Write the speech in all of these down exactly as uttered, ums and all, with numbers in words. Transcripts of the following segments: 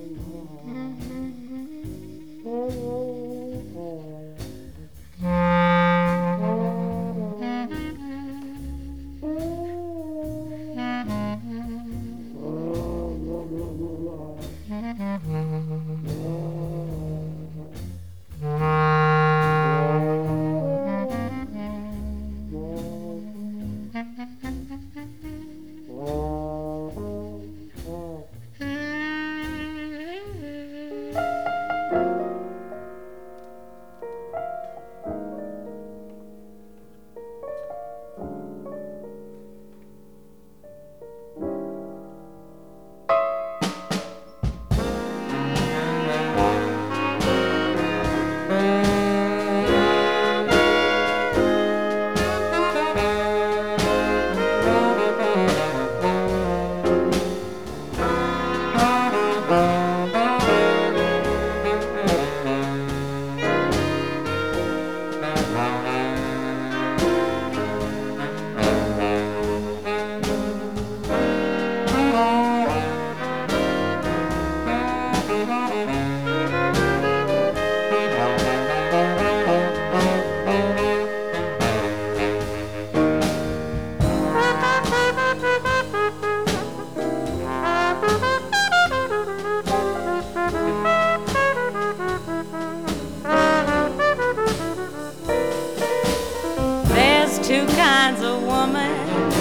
Two kinds of woman,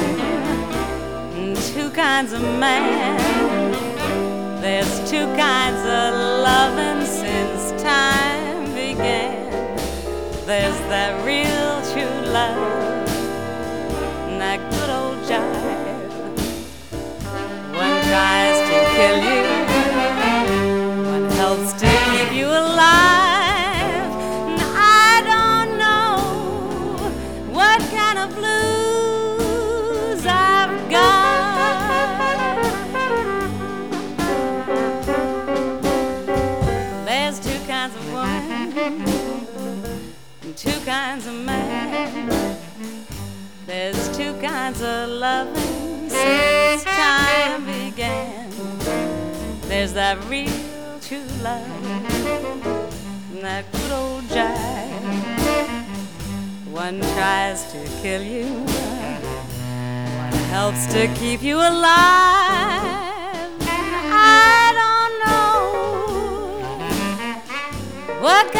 two kinds of man. There's two kinds of loving since time began. There's that real true love, and that good old jive. One tries to kill you, one helps to keep you alive. Blues I've got. There's two kinds of woman and two kinds of man. There's two kinds of loving since time began. There's that real true love and that good old jive. One tries to kill you, one helps to keep you alive. I don't know what